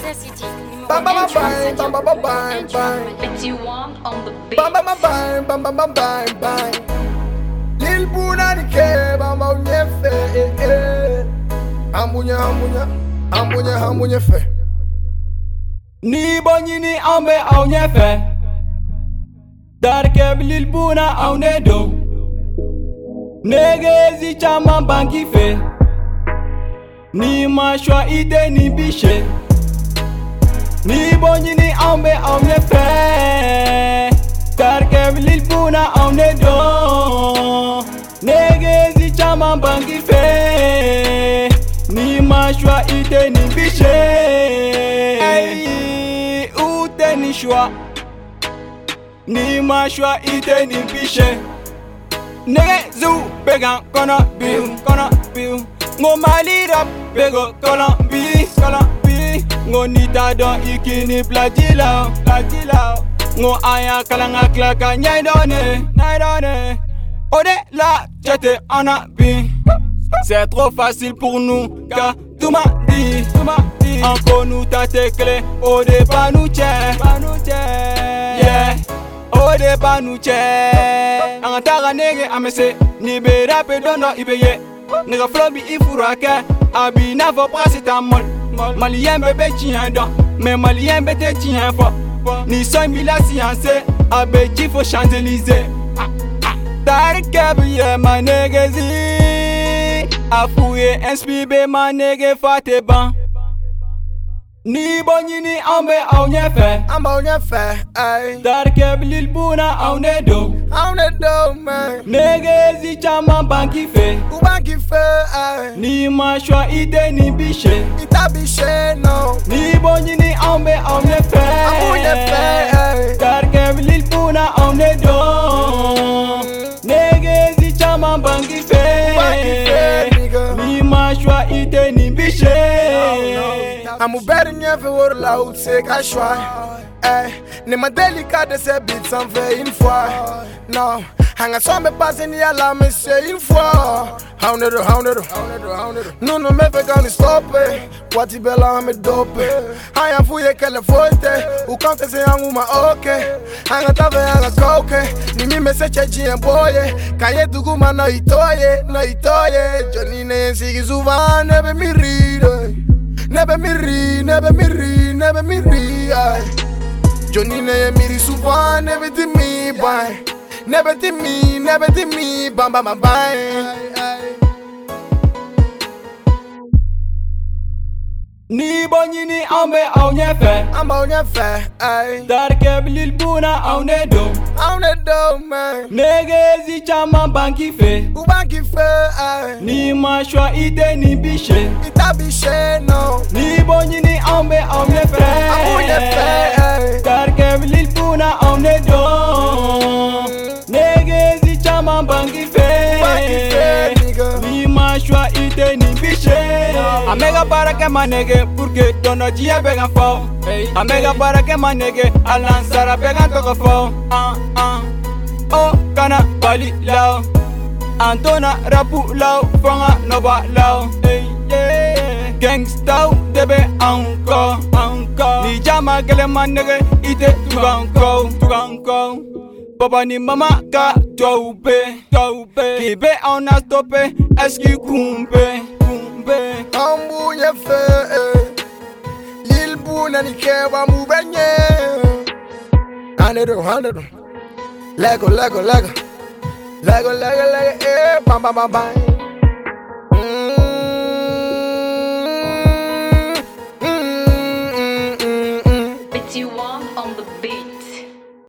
City, Bam bam bam numéro bam bam bam bam bam. Betty Wong on the beat. Bam bam bam bam bam bam bam bam. Lil Buna ni ke bam bam nyefe. Ambunya ambunya ambunya ambunya fe. Ni bonyini ambe au nyefe. Darke Lil Buna au nedo. Negezi chama banki fe. Ni mashwa ide ni bishe. Ni bonyini ambe au nyefe. Darke Lil Buna au nedo. Negezi chama banki fe. Ni mashwa ide ni bishe. Hey, ute ni shwa. Ni mashwa ide ni bishe. Nigga zoo began gonna be Ngo mali rap bego kola bi Ngo nita don ikini plajila Ngo aya kalanga klaka nyai done Ode la jete ana bi C'est trop facile pour nous car tout m'a dit Encore nous ta clé ode pas nous Yeah ode pas nous Antara nege amese ni be rape dono ibeye Nigga flow bi ifurake abi na fo paracetamol Malien bebe tien don mais malien bete tien fo Ni son mi la science abe ji fo Champs-Élysées Darke biye ma nege zi Afouye inspire ma nege fate ban Ni bonyini ambe au nyefe Amba au nyefe. Ay. Darke Lil Buna au nedo Man. Negezi chama banki fe. Ubanki fe. Ay. Ni mashwa ide ni bishe. Ita bishe no. Ni bonyini ambe au nyefe. Ambu nyefe. Ay. Darke Lil Buna au nedo. Negezi chama banki fe. Nigga. Ni mashwa ide ni bishe. I'm better never would loud say cashwa. Eh, ni ma delicate se beat sans fait une fois. Non, hanga sombe passe ni ala me say une fois. How never. No me fait gonna stop it. What you bella me dope. I am fouille qu'elle faute. Ou quand c'est un ou ma ok. Hanga tave hanga coke. Ni mi me se chechi en boye. Kaye tugu ma no itoye. Johnny ne sigi souvent nebe mi ride. Never me ri, ay. Johnny ne miri souvent, never to me, bye. Never to me, bye. Ni bonyini ambe au nyefe. Amba au nyefe, ay. Darke Lil Buna au nedo. Man. Negezi chama banki fe. Ubanki fe, ay. Ni mashwa ide ni bishe. Ita bishe, no. Ni bonyini ambe au nyefe. Ambu nyefe, ay. Darke Lil Buna au nedo. Negezi chama banki fe. Nigga. Ni mashwa ide ni bishe. Amega barake manege porque dono jia began fo. Amega barake manege alansara began toko fo. Oh kana bali lao. Antona rapu lao fonga noba lao. Gangsta debe encore. Ni jama gele manege ite tuganko. Papa ni mama ka toube. Kibe on a stoppé. Est-ce qu'il kumbe? Ambu nyefe, Lil Buna ni ke wa mubenye. Hanedo. Lego, bam.